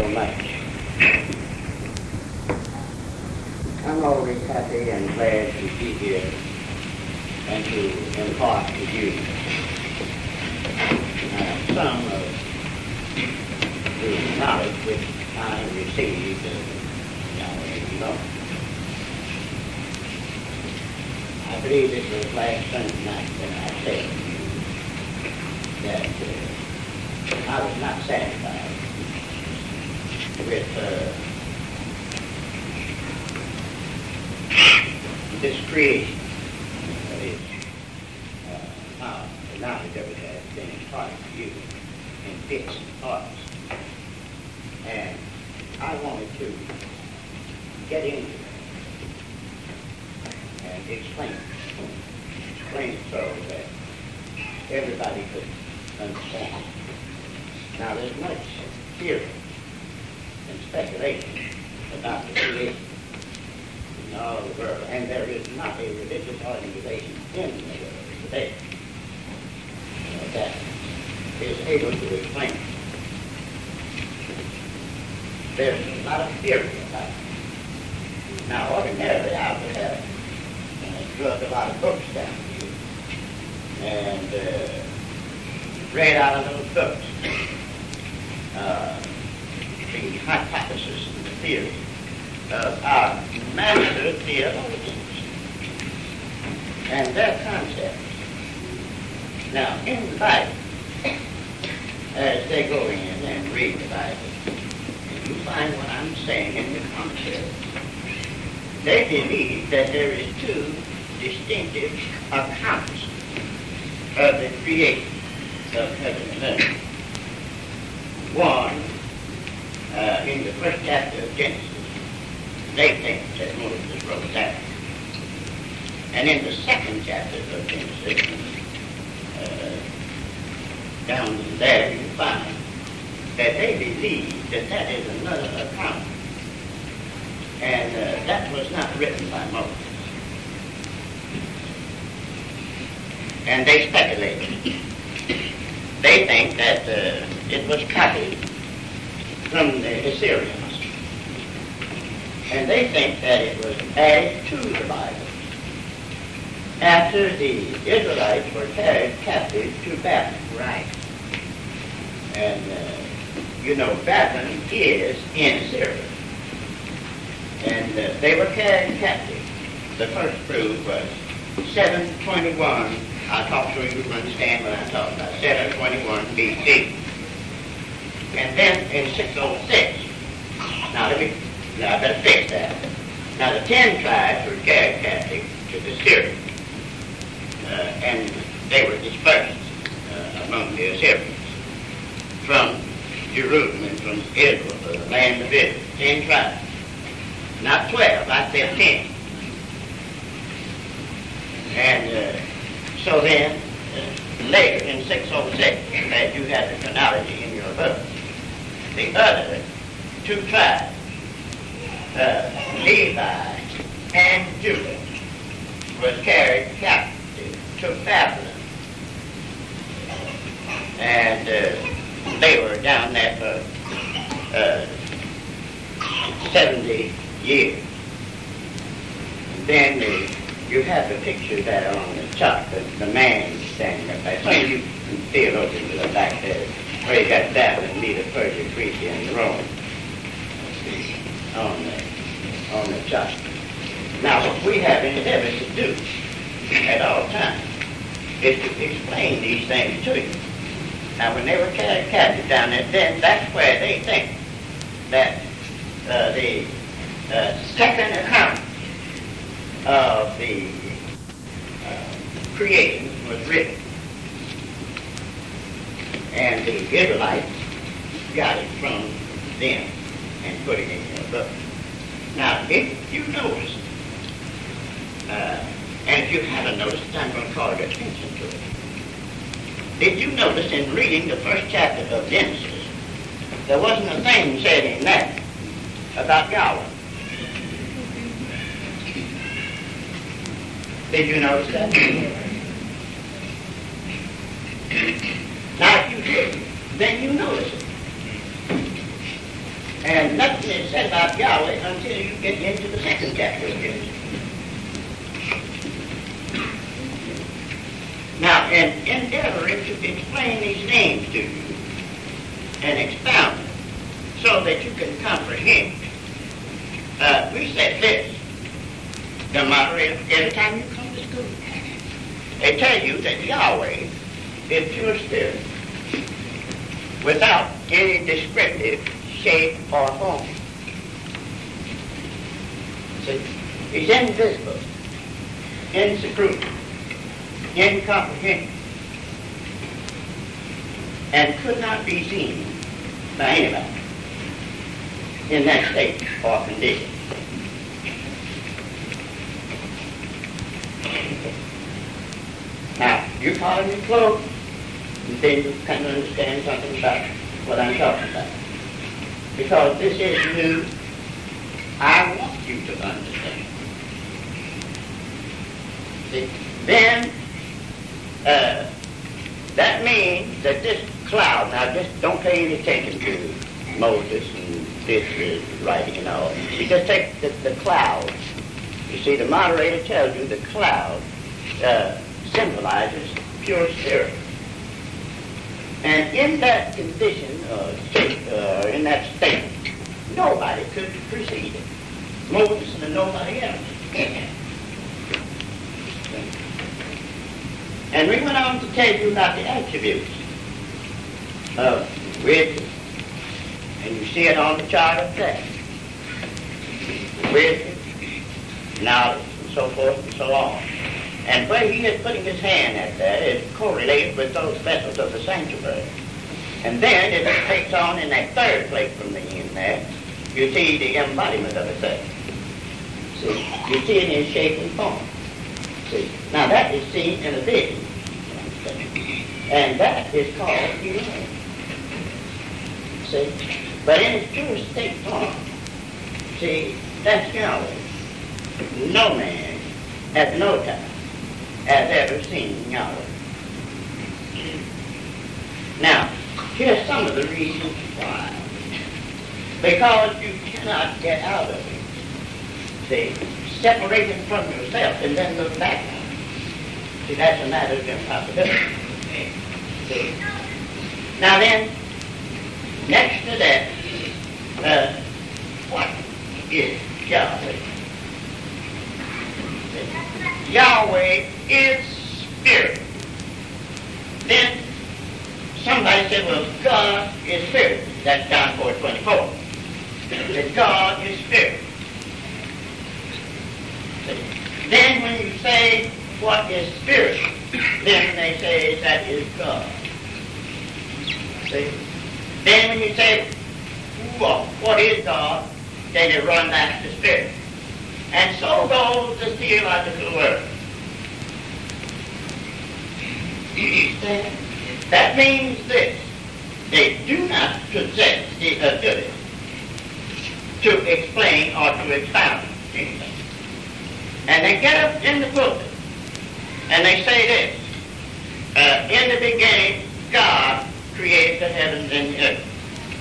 much. I'm always happy and glad to be here and to impart to you some of the knowledge which I received long. I believe it was last Sunday night when I said to you that I was not satisfied with this creation. That is, how the knowledge of it has been imparted to you in bits and parts. And I wanted to get into it and explain it so that everybody could understand. Now, there's much theory and speculation about the creation in all the world, and there is not a religious organization in the world today that is able to explain it. There's a lot of theory about it. Now, ordinarily, I would have drugged a lot of books down to you and read out of those books the hypothesis and the theory of our master theologians and their concepts. Now, in the Bible, as they go in and read the Bible, you find what I'm saying in the commentary. They believe that there is two distinctive accounts of the creation of heaven and earth. One, in the first chapter of Genesis, they think that Moses wrote that. And in the second chapter of Genesis, down there you find that they believe that that is another account. And that was not written by Moses. And they speculate. They think that it was copied from the Assyrians. And they think that it was added to the Bible after the Israelites were carried captive to Babylon. Right. And you know, Babylon is in Assyria. And they were carried captive. The first proof was 721. I'll talk so you can understand what I'm talking about. 721 BC. And then in 606, now I better fix that. Now the 10 tribes were carried captive to the Syrians. And they were dispersed among the Assyrians from Jerusalem and from Israel, the land of Israel. 10 tribes. Not 12, I said 10. And so then, later in 606, as you have the chronology in your book, the other two tribes, Levi and Judah, was carried captive to Babylon. And they were down there for 70 years. And then you have the picture there on the top, the man standing up there. Some of you theologians are back there, where you got Babylon, Media, Persia, Greece, and Rome on the top. Now, what we have endeavored to do at all times is to explain these things to you. Now, when they were carried captive down there, then that's where they think that the second account of the creation was written. And the Israelites got it from them and put it in their book. Now, if you notice, and if you haven't noticed, I'm going to call your attention to it. Did you notice in reading the first chapter of Genesis, there wasn't a thing said in that about Yahweh? Did you notice that? Now, if you did, then you notice it. And nothing is said about Yahweh until you get into the second chapter of Genesis. Now, in endeavoring to explain these names to you and expound them so that you can comprehend, we said this. The moderator, every time you come to school, they tell you that Yahweh is pure spirit without any descriptive shape or form. See, he's invisible, inscrutable, incomprehensible, and could not be seen by anybody in that state or condition. Now, you call me close, and then you can understand something about what I'm talking about. Because this is new, I want you to understand. See, then, that means that this cloud, now just don't pay any attention to Moses and this writing and all. You just take the cloud. You see, the moderator tells you the cloud symbolizes pure spirit. And in that condition, in that state, nobody could precede it. Moses and nobody else. And we went on to tell you about the attributes of wisdom. And you see it on the chart of that. Wisdom, knowledge, and so forth and so on. And where he is putting his hand at that is correlated with those vessels of the sanctuary. And then if it takes on in that third place from the end there, you see the embodiment of itself. See, you see it in shape and form. See, now that is seen in a vision. And that is called humanity. See, but in its pure state form, see, that's Yahweh. No man at no time has ever seen Yahweh. Now, here's some of the reasons why. Because you cannot get out of it. See, separating from yourself and then look back. See, that's a matter of impossibility. See? Now then, next to that, what is Yahweh? Yahweh is spirit. Then somebody said, well, God is spirit. That's John 4:24. That God is spirit. Then when you say, what is spirit? Then they say that is God. See? Then when you say, well, what is God? Then you run back to spirit. And so goes the theological world. That means this. They do not possess the ability to explain or to expound anything. And they get up in the pulpit and they say this. In the beginning, God created the heavens and the earth.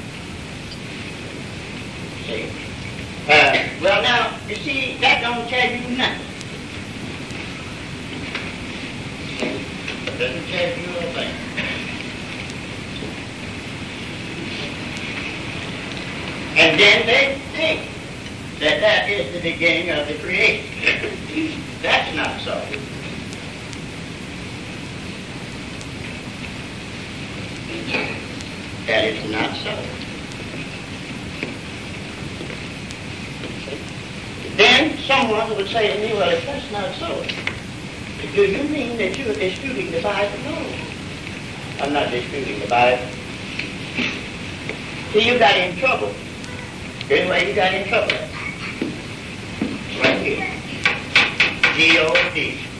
See? Well, now, you see, that don't tell you nothing. It doesn't tell you a thing. And then they think that that is the beginning of the creation. That's not so. That is not so. Then someone would say to me, well, if that's not so, do you mean that you're disputing the Bible? No. I'm not disputing the Bible. See, you got in trouble. Here's where you got in trouble. Right here. G-O-D.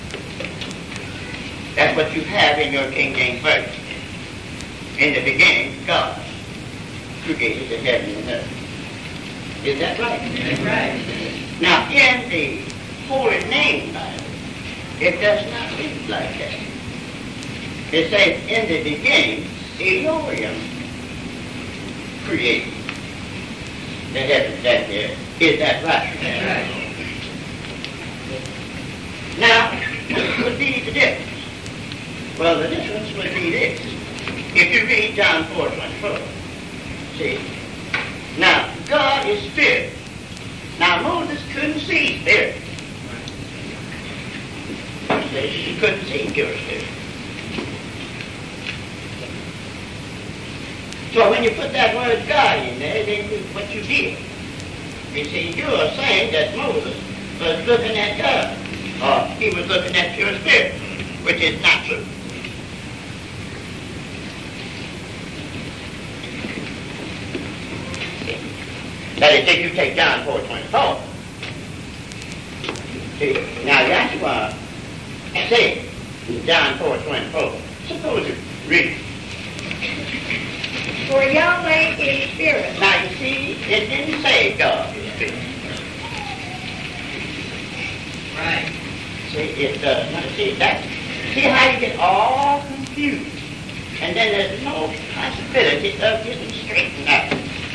That's what you have in your King James Version. In the beginning, God created the heaven and earth. Is that right? That's right. Now, in the Holy Name Bible, it does not read like that. It says, in the beginning, Elohim created. the heavens down there. Is that right? Now, what would be the difference? Well, the difference would be this. If you read John 4:24, see, now, God is spirit. Now, Moses couldn't see spirit. He couldn't see pure spirit. So when you put that word God in there, then what you did. You see, you are saying that Moses was looking at God, or he was looking at pure spirit, which is not true. That is, if you take John 4:24. See, now Yahshua said in John 4:24, suppose you read it. For Yahweh is spirit. Now you see, it didn't say God is spirit. Right. See, it does not. See how you get all confused. And then there's no possibility of getting straightened out.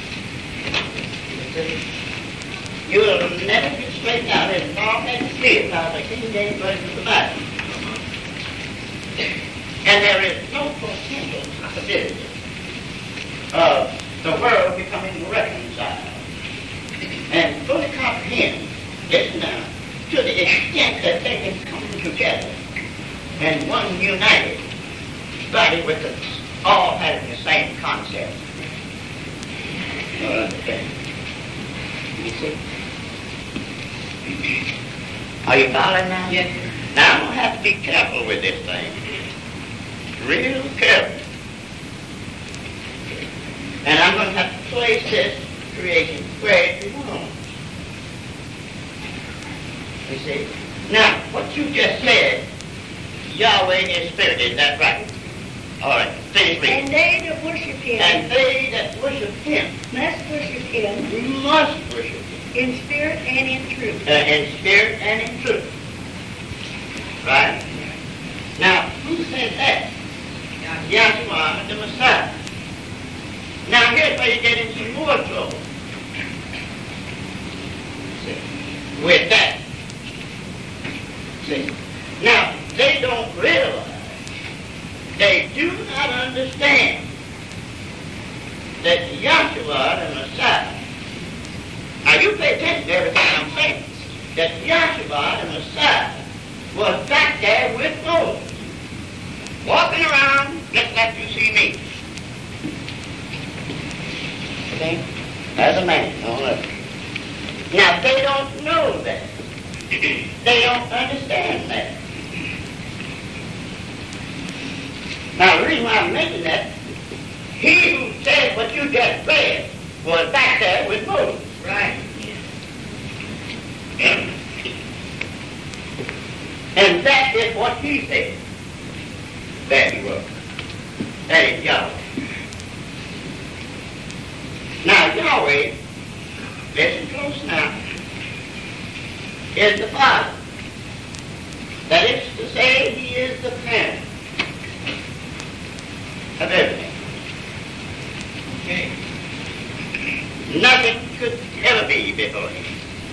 You will never get straightened out as long as you see it out of the King James Version of the Bible. And there is no potential possibility of the world becoming reconciled and fully comprehend this now to the extent that they can come together in one united body with us all having the same concept. Okay. You see? Are you following now? Yes. Now I'm going to have to be careful with this thing. Real careful. And I'm going to have to place this creation where it belongs. You see? Now, what you just said, Yahweh is spirit, is that right? All right, finish reading. And they that worship him And they that worship him must worship him must worship him. in spirit and in truth. In spirit and in truth. Right? Now, who said that? Yahshua, the Messiah. Now, here's where you get into more trouble. See? With that. See? Now, they don't realize, they do not understand that Yahshua, the Messiah, now you pay attention to everything I'm saying, that Yahshua, the Messiah, was back there with Moses, walking around just like you see me. Okay? As a man on earth. Now, they don't know that. They don't understand that. Now, the reason why I'm making that, he who said what you just read was back there with Moses. Right. And that is what he said. There he was. That is Yahweh. Now, Yahweh, listen close now, is the Father. That is to say, he is the parent of everything. Okay. Nothing could ever be before him.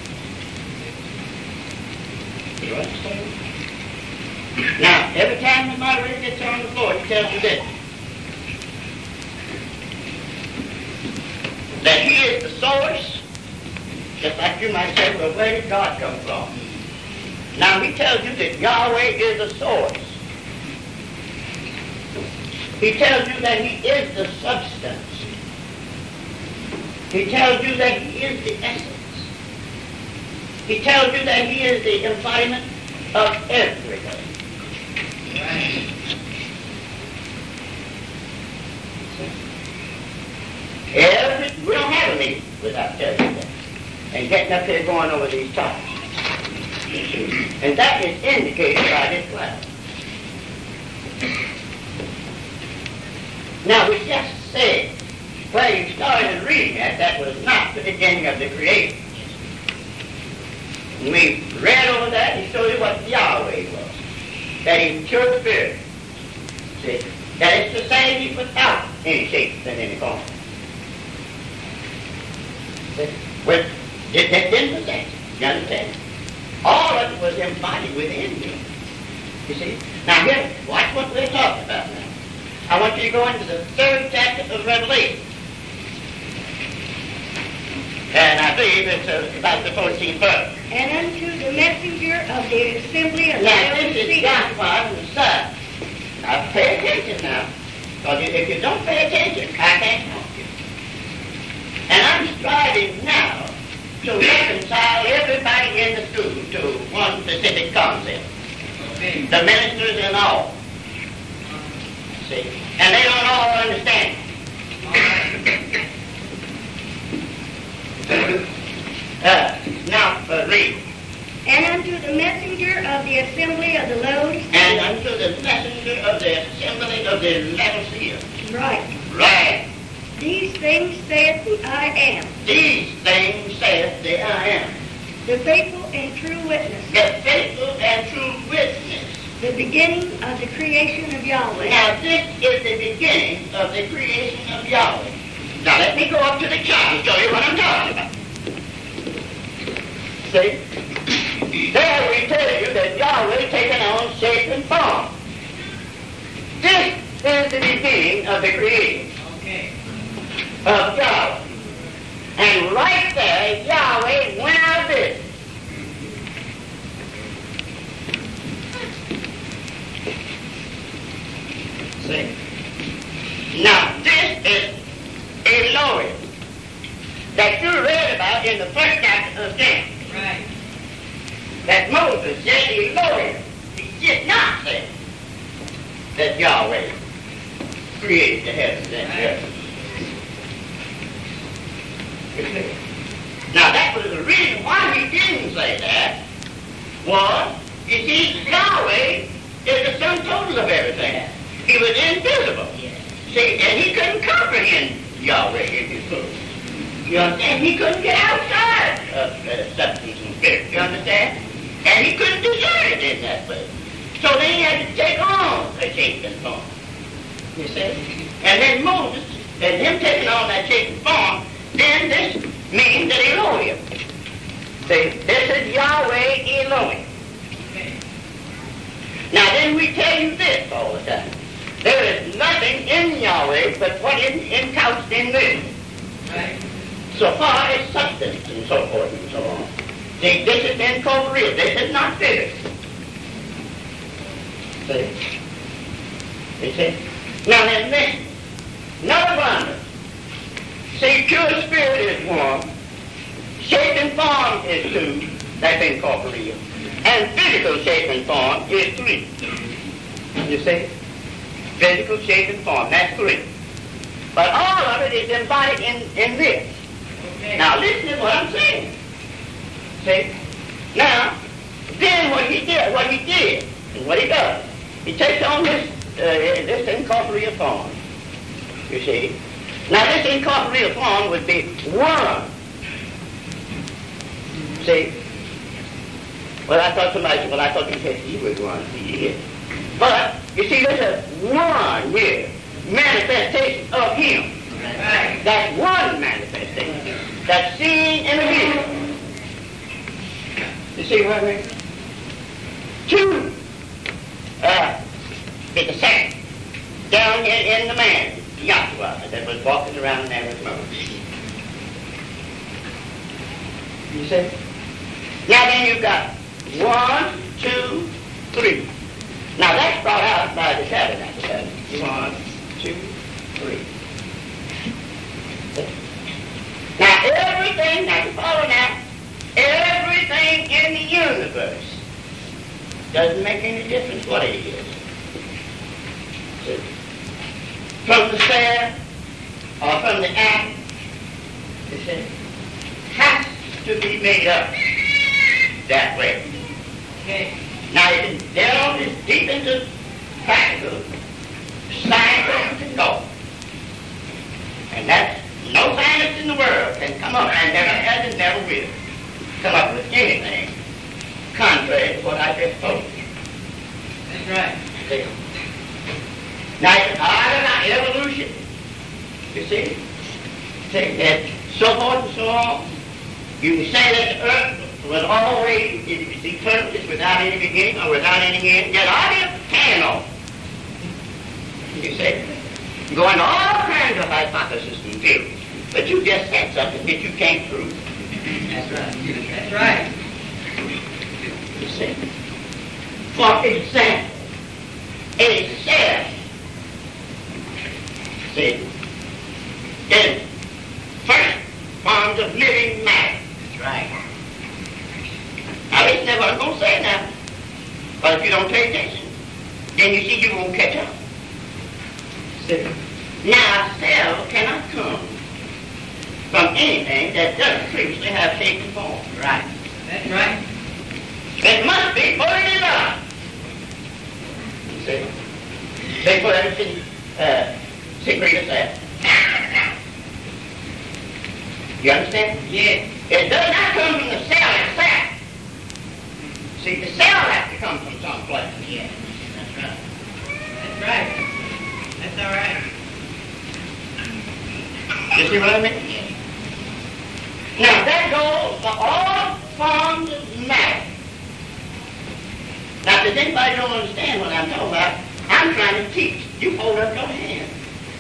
You understand? Now, every time the moderator gets on the floor, he tells you this. That he is the source, just like you might say, well, where did God come from? Now, he tells you that Yahweh is the source. He tells you that he is the substance. He tells you that he is the essence. He tells you that he is the embodiment of everything. Right. We don't have a meeting without telling you that. And getting up here going over these topics. And that is indicated by this class. Now, we just said, where you started reading that was not the beginning of the creation. And we read over that and showed you what Yahweh was. That he's pure spirit. See? That is to say he's without any shape and any form. Well, that didn't possess it. You understand? All of it was embodied within him. You see? Now here, watch what we're talking about now. I want you to go into the 3rd chapter of Revelation. And I believe it's about the 14th verse. And unto the messenger of the assembly of the Now this is Laodiceans. Joshua the son. Now pay attention now. Because if you don't pay attention, I can't help you. And I'm striving now to reconcile everybody in the school to one specific concept. Okay. The ministers and all. See? And they don't all understand. Now, read. And unto the messenger of the assembly of the Laodiceans. And unto the messenger of the assembly of the Laodiceans. Right. Right. These things saith the I am, These things saith the I am. the faithful and true witness, The faithful and true witness. the beginning of the creation of Yahweh. Now this is the beginning of the creation of Yahweh. Now let me go up to the chart and show you what I'm talking about. See? There we tell you that Yahweh taken on shape and form. This is the beginning of the creation of Yahweh. And right there, Yahweh went out of this. See? Now, this is Elohim that you read about in the 1st chapter of Genesis. Right. That Moses said Elohim. He did not say that Yahweh created the heavens and the earth. Now, that was the reason why he didn't say that was, you see, Yahweh is the sum total of everything. He was invisible. See, and he couldn't comprehend Yahweh in his book. You understand? He couldn't get outside of substance and spirit. You understand? And he couldn't discern it in that way. So then he had to take on a shape and form. You see? And then Moses, and him taking on that shape and form, then this means that Elohim. See, this is Yahweh Elohim. Now then we tell you this all the time. There is nothing in Yahweh but what is encouched in this. Right. So far as substance and so forth and so on. See, this is incorporeal. This is not physics. See? You see? Now then this, another wonder. See, pure spirit is one. Shape and form is two. That's incorporeal. And physical shape and form is three. You see? Physical shape and form, that's three. But all of it is embodied in this. Now listen to what I'm saying. See? Now, then what he did, and what he does, he takes on this incorporeal form. You see? Now this incorporeal form would be one. See? Well, I thought you said he was one. He is. But, you see, there's a one here, manifestation of him. Right. That's one manifestation. That's seen in a vision. You see what I mean? Two is the second. Down here in the man, Yahshua, that was walking around there with Moses. You see? Now then you've got 1, 2, 3. Now that's brought out by the tabernacle. 1, 2, 3. Now everything, now you follow now, everything in the universe doesn't make any difference what it is. See? From the cell or from the atom, you see, has to be made up that way. Okay. Now you can delve as deep into practical science can go. And that's no scientist in the world can come up, and never has and never will, come up with anything contrary to what I just told you. That's right. See? Now you can argue about evolution. You see? See, that so forth and so on. You can say that the earth was always, it's eternal, it's without any beginning or without any end. Yet I didn't pan on. You see? Go into all kinds of hypotheses and theories. But you just said something that you can't prove. That's right. That's right. You see? For example, a cell, see, is first forms of living matter. That's right. Now listen to what I'm going to say now. But if you don't pay attention, then you see you won't catch up. See? Now a cell cannot come from anything that doesn't previously have shape and form. Right. That's right. It must be fully developed. You see? They put everything secret as that. You understand? Yes. It does not come from the cell itself. See, the cell has to come from someplace. Yes. That's right. That's right. That's all right. You see what I mean? Yes. Now that goes for all forms of matter. Now, does anybody don't understand what I'm talking about? I'm trying to teach. You hold up your hand.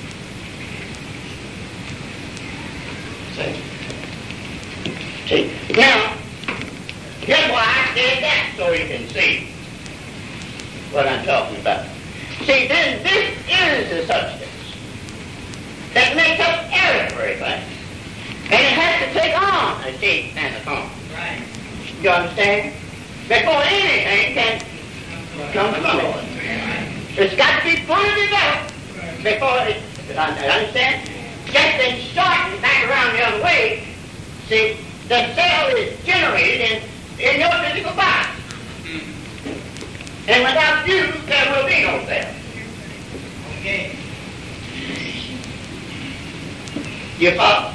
See? Now, here's why I said that, so you can see what I'm talking about. See, then this is the substance that makes up everything. And it has to take on a shape and a form. Right. You understand? Before anything can come from it. It's got to be fully developed before it, understand? Just then starting back around the other way, see, the cell is generated in your physical body. And without you, there will be no cell. Okay. You follow?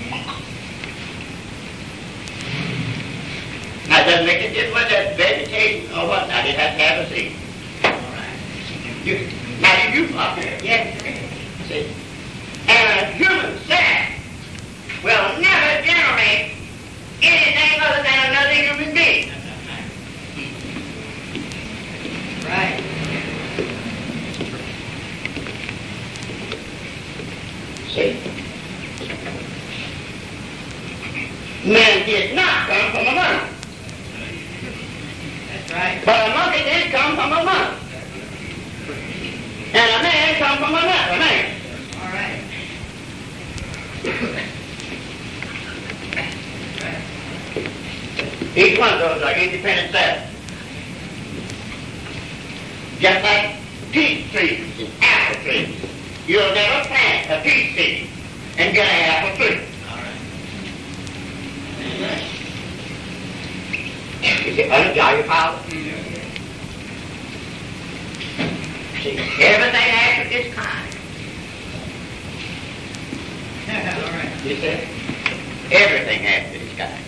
Now, it doesn't make a difference whether that's vegetation or what. Now, it has to have a seed. All right. Now, you follow? Yes. See? And a human cell will never generate anything other than another human being. Right. See? Man did not come from a monkey. That's right. But a monkey did come from a monkey. And a man come from another man. All right. Each one of those are independent cells. Just like peach trees and apple trees. You'll never plant a peach tree and get an apple tree. All right. You see, are you following? See, everything after this kind. All right. You see? Everything after this kind.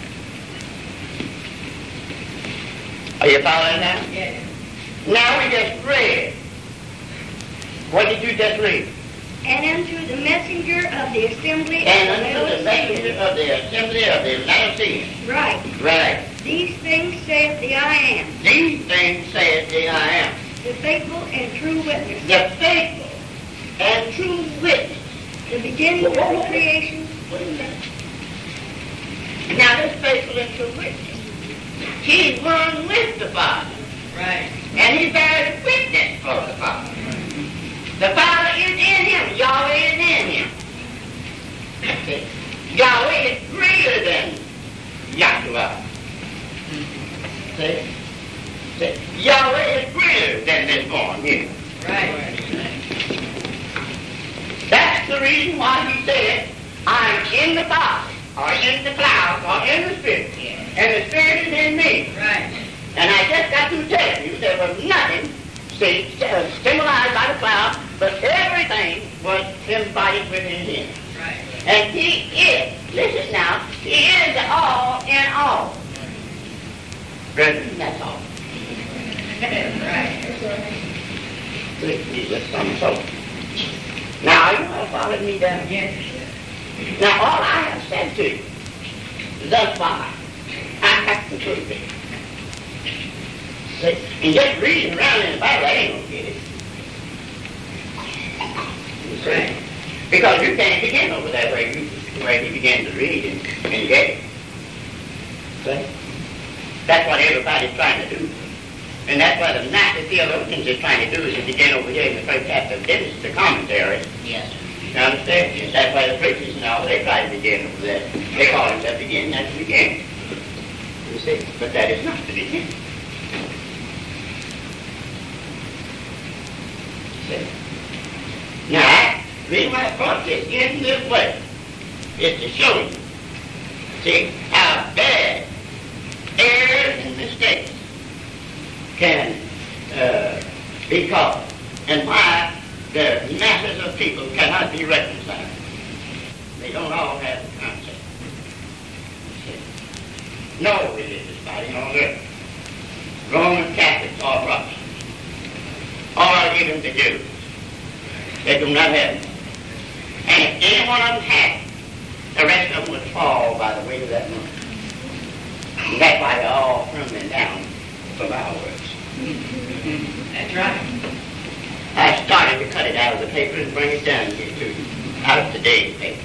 Are you following now? Yes. Now we just read. What did you just read? And unto the messenger of the assembly And of unto the messenger of the assembly of the Laodiceans. Right. Right. These things saith the I am, These things saith the I am. the faithful and true witness, The faithful and true witness. the beginning of the creation. Wait a minute. Now this faithful and true witness, he's one with the Father. Right. And he bears witness for the Father. The Father is in him. Yahweh is in him. See? Yahweh is greater than Yahshua. See? See? Yahweh is greater than this born here. Right. That's the reason why he said, I'm in the Father, or in the cloud, or in the Spirit. And the Spirit is in me. Right. And I just got to tell you there was nothing, see, symbolized by the cloud, but everything was embodied within him. Right. And he is, listen now, he is the all in all. Brethren, that's all. Right. He's just some sort. Now, are you all following me down? Yes. Now, all I have said to you, thus far, I got to prove it. See, and just reading around in the Bible, I ain't going to get it. You see? Because you can't begin over there where he began to read and get it. See? That's what everybody's trying to do. And that's what the Nazi theologians are trying to do, is to begin over here in the first chapter of Genesis, the commentary. Yes. You understand? Yes. That's why the preachers and all, they try to begin over there. They call it the beginning, that's the beginning. You see? But that is not the beginning. See? Now, the reason why I brought this in this way is to show you, see, how bad errors and mistakes can be caused, and why the masses of people cannot be reconciled. They don't all have the concept. No religious body on earth, Roman Catholics or Protestants, or even the Jews, they do not have it. And if any one of them had it, the rest of them would fall by the weight of that money. And that's why they're all crumbling down from our words. That's right. I started to cut it out of the paper and bring it down here to you, out of today's paper.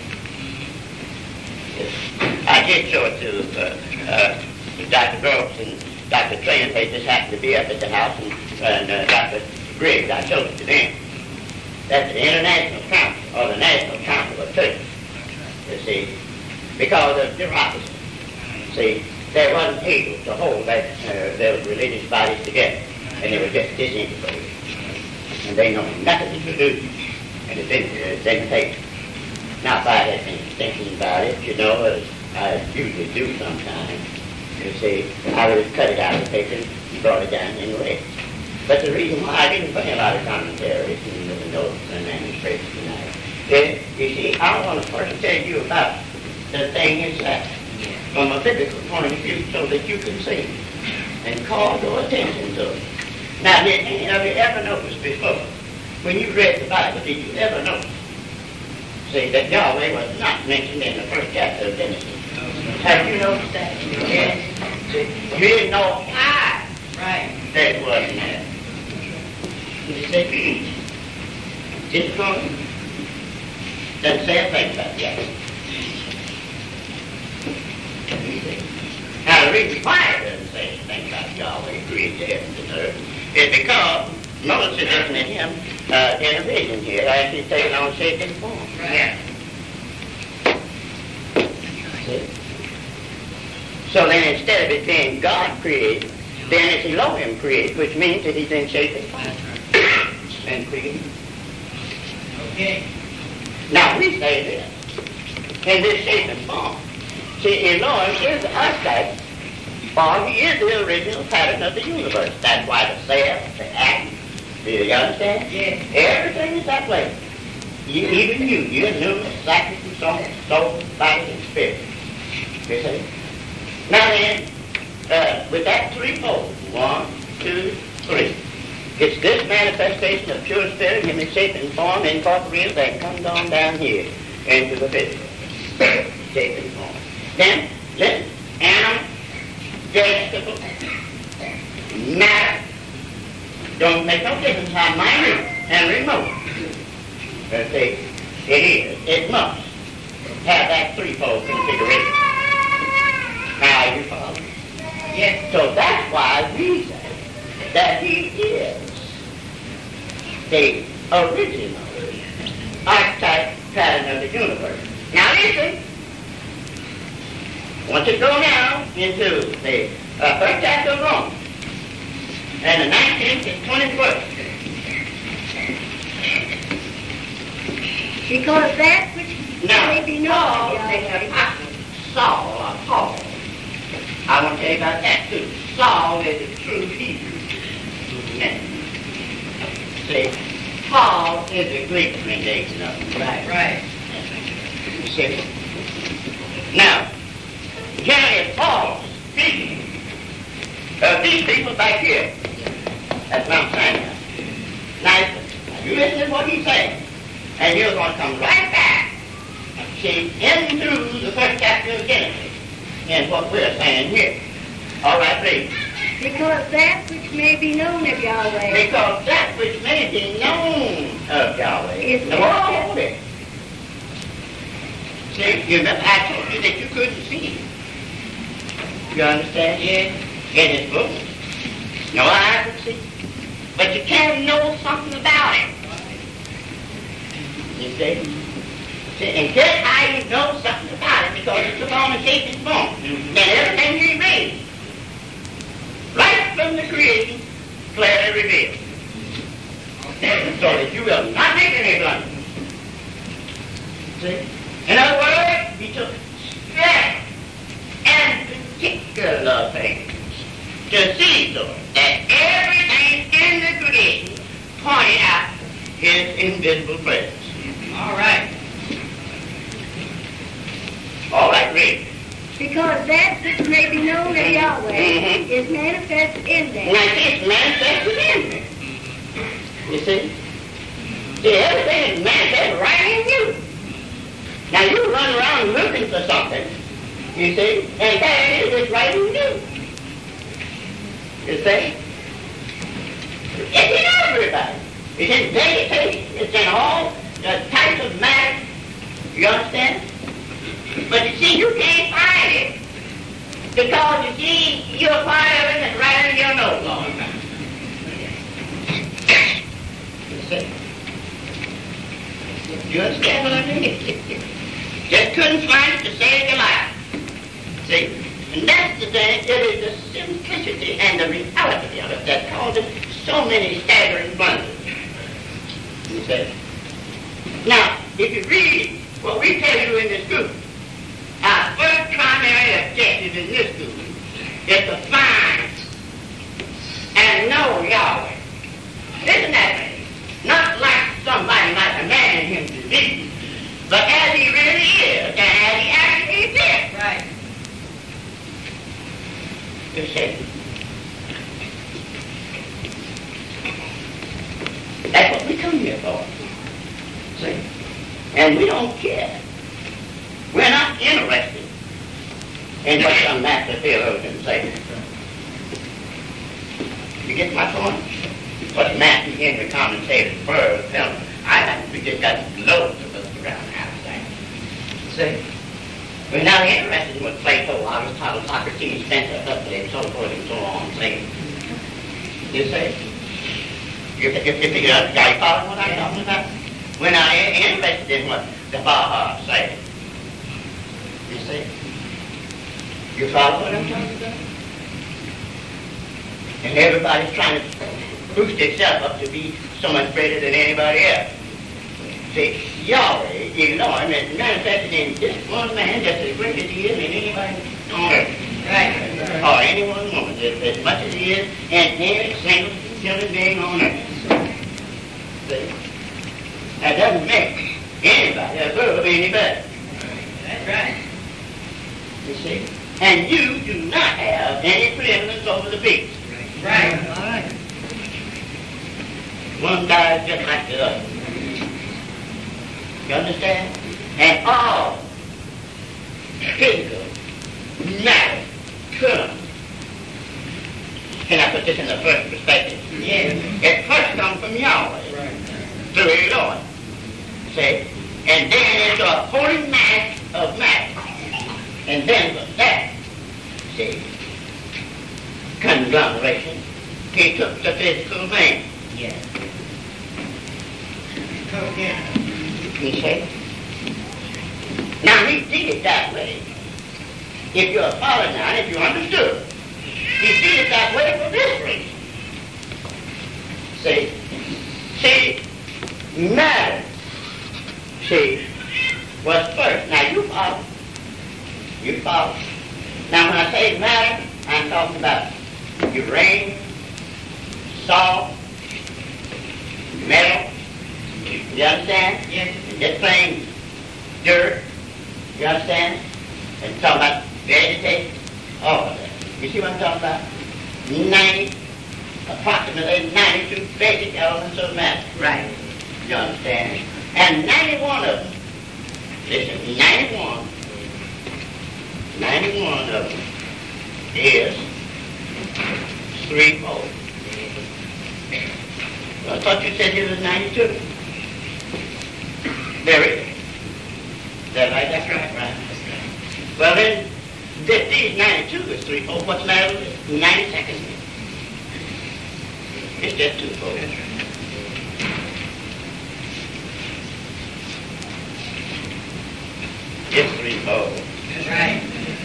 I did show it to Dr. Groves and Dr. Train. They just happened to be up at the house, and Dr. Griggs, I showed it to them. That's the International Council, or the National Council of Churches, you see, because of bureaucracy. See, they wasn't able to hold those religious bodies together, and they were just disintegrated. And they know nothing to do, and it didn't take. Now, if I had been thinking about it, you know, as I usually do sometimes, you see, I would have cut it out of the paper and brought it down anyway. But the reason why I didn't put a lot of commentaries and the notes and manuscripts tonight is, you see, I want to first tell you about the thing itself from a biblical point of view so that you can see and call your attention to it. Now, did any of you ever notice before, when you read the Bible, did you ever notice, see, that Yahweh was not mentioned in the first chapter of Genesis? Have you noticed that? Yes. See, you didn't know why that it wasn't there. You see, just go, doesn't say a thing about that. Now, the reason why it doesn't say anything about Yahweh created the heavens and earth is because Moses is looking at him in a vision here, as he's taken on shape and form. Right. See? So then, instead of it being God created, then it's Elohim created, which means that he's in shape and form. And created. Okay. Now, we say this, in this shape and form. See, Elohim is the archetype, or he is the original pattern of the universe. That's why the cell, the atom, do you understand? Yes. Everything is that way. Even you're numerous, psychic and soul, body, and spirit. You see? Now then, with that threefold, 1, 2, 3, it's this manifestation of pure spirit in the shape and form incorporated that comes on down here into the physical shape and form. Then, listen, animal, vegetable, matter, don't make no difference how minute and remote. But see, it must have that threefold configuration. Now, you follow me? Yes. So that's why we say that he is the original archetype pattern of the universe. Now listen, I want you to go now into the first chapter of Romans, and the 19th and 21st. Because that which may be known of Yahweh. Saul or Paul. I want to tell you about that too. Saul is a true Hebrew name. See, Paul is a Greek rendition of him. Right. You see? Now, generally Paul speaking of these people back here. That's what I'm saying. Now, you listen to what he's saying, and you're going to come right back see, into the first chapter of Genesis, and what we're saying here. All right, read. Because that which may be known of Yahweh Because that which may be known of Yahweh is the world is. See, you remember I told you that you couldn't see. You understand? Yes. In his book. No eye could see. But you can know something about him. You see? See, and just how you know something about him because it's upon the shape his bone. And everything he made. Right from the creation, clearly revealed. So that you will not make any blunders. See? In other words, he took special and particular things to see so that everything in the creation pointed out his invisible presence. All right. All right, read. because that which may be known of Yahweh Mhm. is manifested in them. Now, it's manifested in me. You see? See, everything is manifested right in you. Now, you run around looking for something, you see, and there it is, it's right in you. You see? It's in everybody. It's in vegetation. It's in all the types of matter. You understand? But you see, you can't find it. Because you see, you're part of it that's right under your nose all the time. You see? You understand what I mean? Just couldn't find it to save your life. See? And that's the thing, it is the simplicity and the reality of it that causes so many staggering blunders. You see? Now, if you read what we tell you in this school, our first primary objective in this school is to find and know Yahweh. Isn't that right? Not like somebody might imagine him to be, but as he really is and as he actually is. Right. You see? That's what we come here for. See? And we don't care. We're not interested in what some master theologians say. You get my point? What Matthew Henry commentators Burroughs tell them. We just got loads of us around the house. See? We're not interested in what Plato, Aristotle, Socrates, Spencer, Huxley, and so forth and so on say. You see? You follow what I'm talking about? We're not interested in what the Baha say. You see? You follow what I'm talking about? And everybody's trying to boost itself up to be so much greater than anybody else. See, Yahweh, ignore him, is manifested in this one man just as great as he is in anybody on earth. Right. Or any one woman, as much as he is in any single human being on earth. See? That doesn't make anybody above any better. That's right. You see? And you do not have any preeminence over the beast. Right. All right. One dies just like the other. You understand? And all physical matter comes. Can I put this in the first perspective? Yes. It first comes from Yahweh. Through his Lord. See? And then into a holy mass of matter. And then from that, see, conglomeration, he took the physical man. Yes. Okay. You see? Now he did it that way. If you're a follower now, and if you understood, he did it that way for this reason. See, matter, see, was first. Now you follow. You follow. Now when I say matter, I'm talking about uranium, salt, metal. You understand? Yes. Just plain dirt. You understand? And talking about vegetation. All of that. You see what I'm talking about? Approximately 92 basic elements of matter. Right. You understand? And 91 of them Listen, 91 of them is threefold. I thought you said it was 92. There it is. Is that right? That's right. Well then, these 92 is threefold. What's the matter with it? 92nd. It's just twofold. It's threefold. That's right.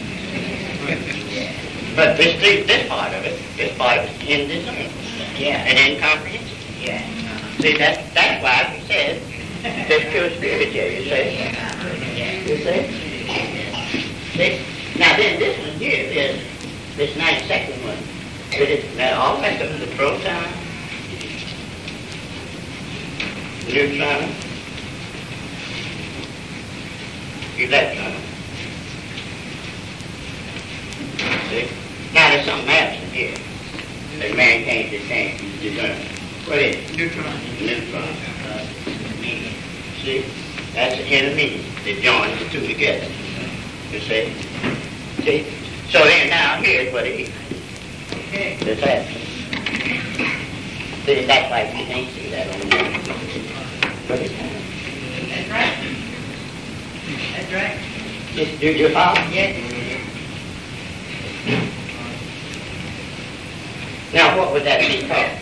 But this part of it is indiscernible. Yeah. And incomprehensible. Yeah. See, that's why we said there's pure spirit here, you see? You see? See? Now then, this one here is this 92nd one. It is, now all the rest of them, the proton, neutron, electron. See? Now there's something absent here that man can't discern. What is it? Neutron. Neutron. See? That's the intermediate that joins the two together. You see? See? So then now here's what it is. Okay. This absent. See, that's why you can't see that on the map. What is that? That's right. That's right. Do you follow? Yes. Now what would that be called?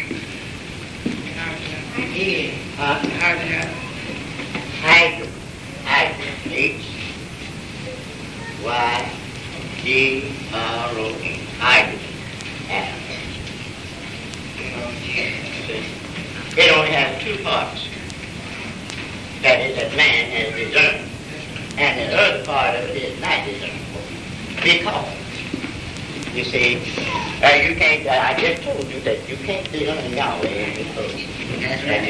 Yeah. Hydrogen. H-Y-G-R-O-N. Hydrogen. Atom. It only has two parts. That is, that man has discerned. And the other part of it is not discernible. Because, you see, you can't, I just told you that you can't discern Yahweh in this book. That's right.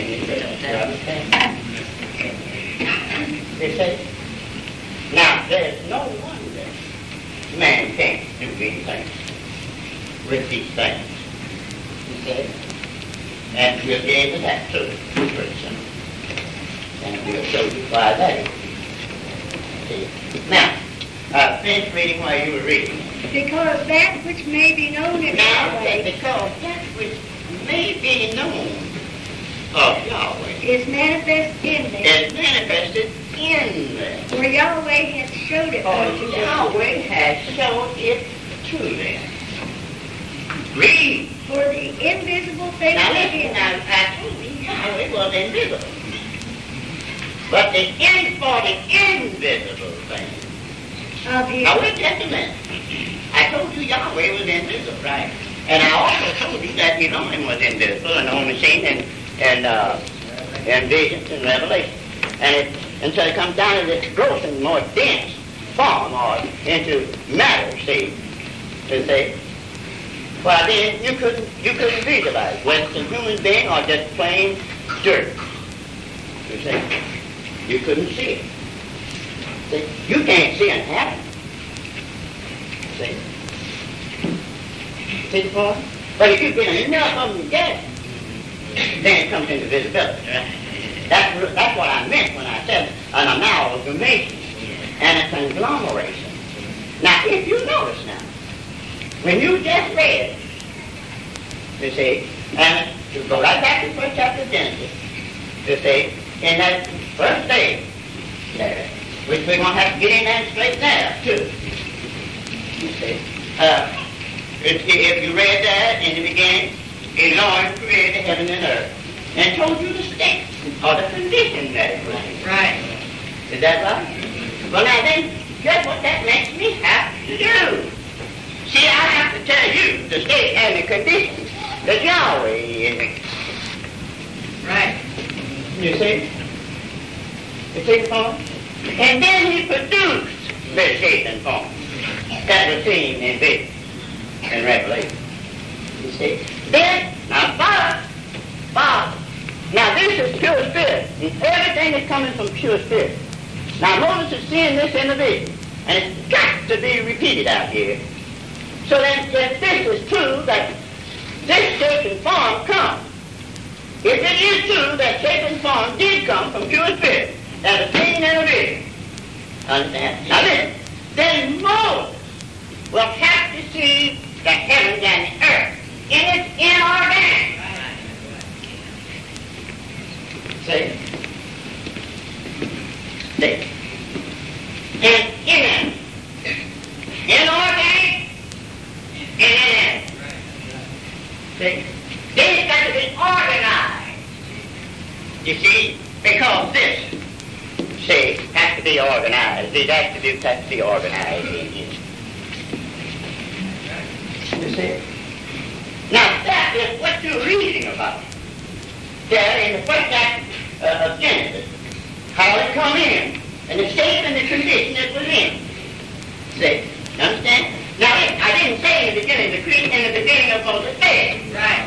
You see? Now, there's no wonder man can't do anything with these things. You see? And we'll get into that too, pretty soon. And we'll show you why that is. See? Now, finish reading while you were reading. Because that which may be known of Now, Yahweh because that which may be known of Yahweh is manifest in them, is manifested in them. for Yahweh hath showed it For unto them. Yahweh has shown it to them. Read. For the invisible things Now of listen, him, now I told you Yahweh was invisible. But for the invisible things. of him, Now wait just a minute. I told you Yahweh was invisible, right? And I also told you that Elohim was invisible and only seen in visions and revelation. And so it comes down to this gross and more dense form or into matter, see? You see? Well then you couldn't visualize whether it's a human being or just plain dirt. You see? You couldn't see it. See? You can't see an atom. See? See the point? But if you get enough of them together, then it comes into visibility, right? That's what I meant when I said an amalgamation and a conglomeration. Now, if you notice now, when you just read, you see, and you go right back to the first chapter of Genesis, you see, in that first day there, which we're going to have to get in there and straighten that up too. You see, if you read that in the beginning, the Lord created heaven and earth and told you the state or the condition that it was in. Right. Is that right? Well, now then, guess what that makes me have to do? See, I have to tell you the state and the condition that Yahweh is in. Right. You see? You see the point? And then he produced the shape and form that was seen in vision and revelation. You see? Then, now Father. Now this is pure spirit. And everything is coming from pure spirit. Now Moses is seeing this in the vision. And it's got to be repeated out here. So that this is true that this shape and form comes. If it is true that shape and form did come from pure spirit, that was seen in a vision, Understand? Now listen, then Moses will have to see the heavens and the earth in its inorganic. See? See? And inorganic and inanimate. See? Then it's got to be organized. You see? Because this, see, has to be organized. These attributes have to be organized in you. You see? Now that is what you're reading about. There in the first act of Genesis. How it come in. And the state and the condition it was in. See? You understand? Now I didn't say in the beginning, in the beginning of Moses' day. Right.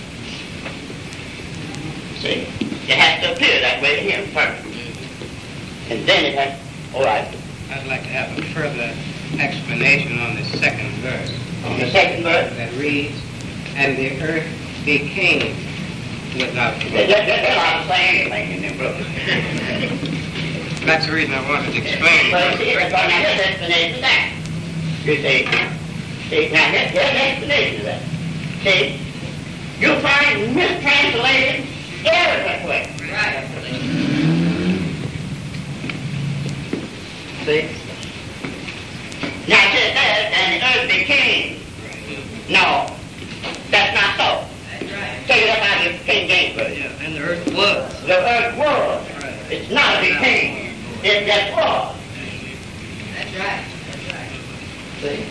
See? It has to appear that way to him first. And then it has, all right. I'd like to have a further explanation on the second verse. On the second verse? That reads, and the earth became without form. They're not saying anything in them books. That's the reason I wanted to explain. Well, see, that's why now here's the explanation of that. You see? See, now here's the explanation of that. See? You'll find mistranslations everywhere. Right. See? Now it says that, and the earth became. No, that's not so. That's right. Take it up out of the King James Version. Yeah, and the earth was. The earth was. Right. It's not a became. It just was. That's right. That's right. See?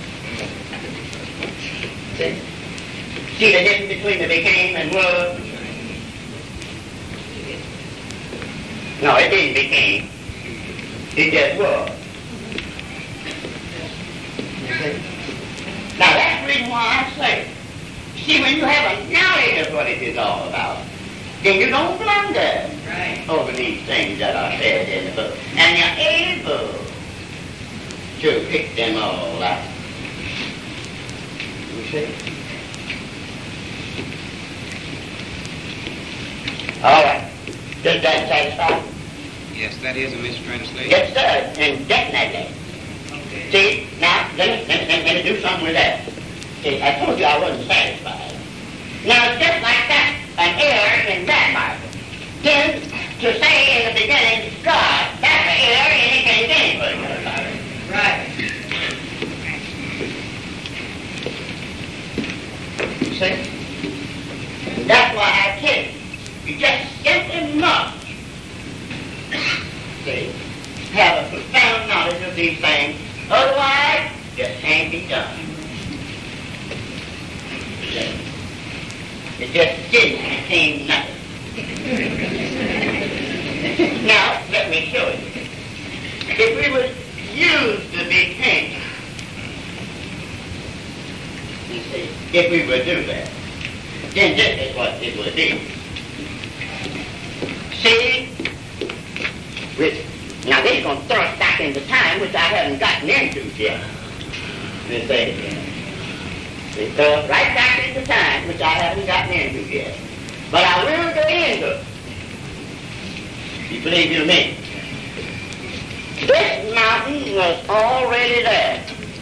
See? See the difference between the became and was? No, it didn't became. It just was. Now that's the reason why I say, see, when you have a knowledge of what it is all about, then you don't blunder over these things that are said in the book. And you're able to pick them all out. You see? All right. Does that satisfy? Yes, that is a mistranslation. Yes, sir, and definitely. Okay. See, now, let me do something with that. See, I told you I wasn't satisfied. Now, it's just like that, an error in that Bible. Then, to say in the beginning, God, that's an error in the King James Version. Right. See? That's why I tell you, you just simply must, see, have a profound knowledge of these things. Otherwise, it can't be done. It just didn't seem nothing. Now, let me show you. If we would use the became, you see, if we would do that, then this is what it would be. See, now this is going to throw us back into time, which I haven't gotten into yet. You see, it throws right back into time, which I haven't gotten into yet. But I will go into it. You believe you me? This mountain was already there.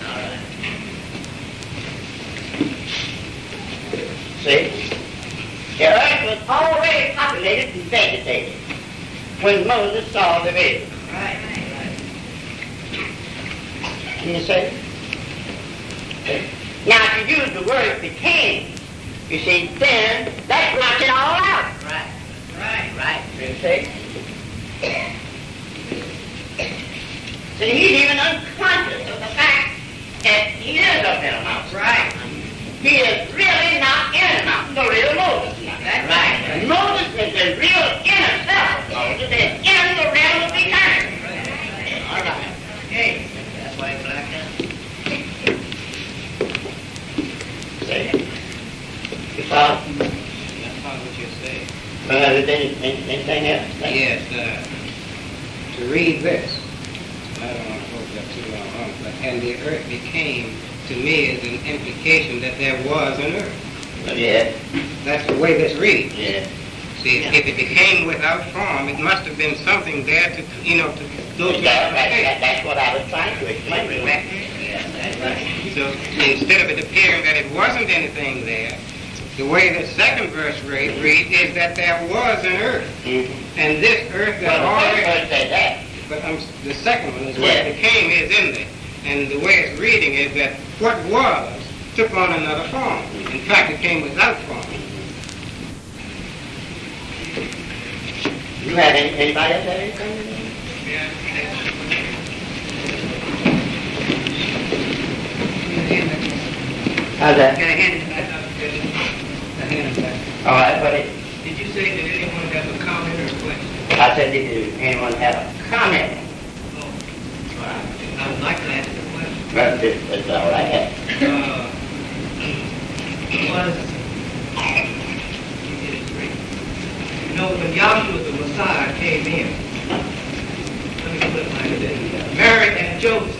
See? The earth was already populated and vegetated when Moses saw the vision. Right. Can you see? Now, if you use the word became, you see, then that blocks it all out. Right. Right. Right. You see? So he's even unconscious of the fact that he is up in a mountain. Right. He is really not in a mountain, the real Moses. That's right. Moses is the real inner self of Moses, and in the realm of eternity. All right. Okay. That's why it's like that. See? You follow? That's not what you're saying. Anything else? Yes, to read this, I don't want to hold that too long, but and the earth became, to me, is an implication that there was an earth. Yeah. That's the way this reads. Yeah. See, if it became without form, it must have been something there to Those were That's what I was trying to explain. Yes, that's right. So instead of it appearing that it wasn't anything there, the way the second verse reads is that there was an earth. Mm-hmm. And this earth that Well, the already... first verse said that. But the second one is Yeah. what became is in there. And the way it's reading is that what was took on another form. In fact, it came without form. You have anybody else have anything? How's that? Got a hand in back. A hand back. All right, buddy. Did you say that anyone has a comment or a question? I said, did anyone have a comment? I would like to ask a question. Well, that's all right. You know, when Yahshua the Messiah came in, let me put it like this. Mary and Joseph